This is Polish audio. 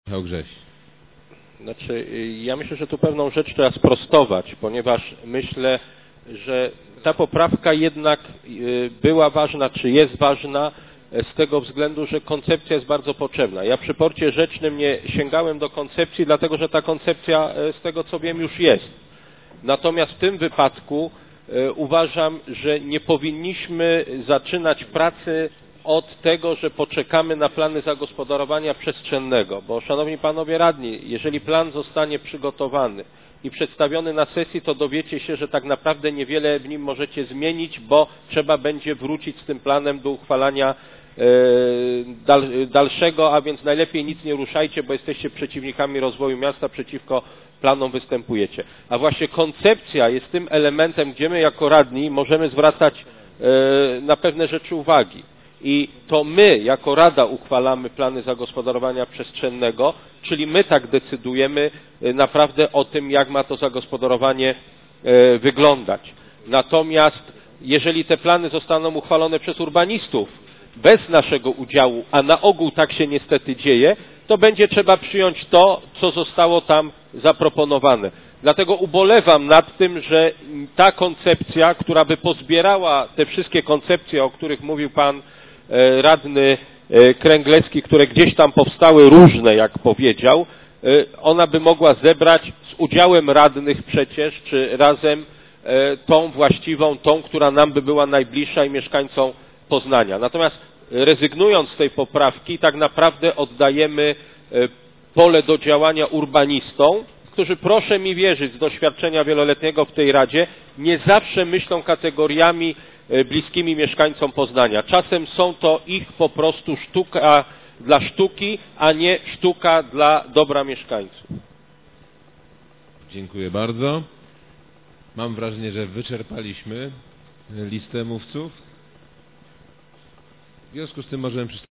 Michał Grześ. Znaczy, ja myślę, że tu pewną rzecz trzeba sprostować, ponieważ myślę, że ta poprawka jednak była ważna, czy jest ważna z tego względu, że koncepcja jest bardzo potrzebna. Ja przy Porcie Rzecznym nie sięgałem do koncepcji, dlatego że ta koncepcja, z tego co wiem, już jest. Natomiast w tym wypadku uważam, że nie powinniśmy zaczynać pracy od tego, że poczekamy na plany zagospodarowania przestrzennego, bo szanowni panowie radni, jeżeli plan zostanie przygotowany i przedstawiony na sesji, to dowiecie się, że tak naprawdę niewiele w nim możecie zmienić, bo trzeba będzie wrócić z tym planem do uchwalania dalszego, a więc najlepiej nic nie ruszajcie, bo jesteście przeciwnikami rozwoju miasta, przeciwko planom występujecie. A właśnie koncepcja jest tym elementem, gdzie my jako radni możemy zwracać na pewne rzeczy uwagi. I to my jako Rada uchwalamy plany zagospodarowania przestrzennego, czyli my tak decydujemy naprawdę o tym, jak ma to zagospodarowanie wyglądać. Natomiast jeżeli te plany zostaną uchwalone przez urbanistów bez naszego udziału, a na ogół tak się niestety dzieje, to będzie trzeba przyjąć to, co zostało tam zaproponowane. Dlatego ubolewam nad tym, że ta koncepcja, która by pozbierała te wszystkie koncepcje, o których mówił pan radny Kręglecki, które gdzieś tam powstały różne, jak powiedział, ona by mogła zebrać z udziałem radnych przecież, czy razem tą właściwą, tą, która nam by była najbliższa i mieszkańcom Poznania. Natomiast rezygnując z tej poprawki, tak naprawdę oddajemy pole do działania urbanistom, którzy, proszę mi wierzyć, z doświadczenia wieloletniego w tej Radzie, nie zawsze myślą kategoriami bliskimi mieszkańcom Poznania. Czasem są to ich po prostu sztuka dla sztuki, a nie sztuka dla dobra mieszkańców. Dziękuję bardzo. Mam wrażenie, że wyczerpaliśmy listę mówców. W związku z tym możemy przystąpić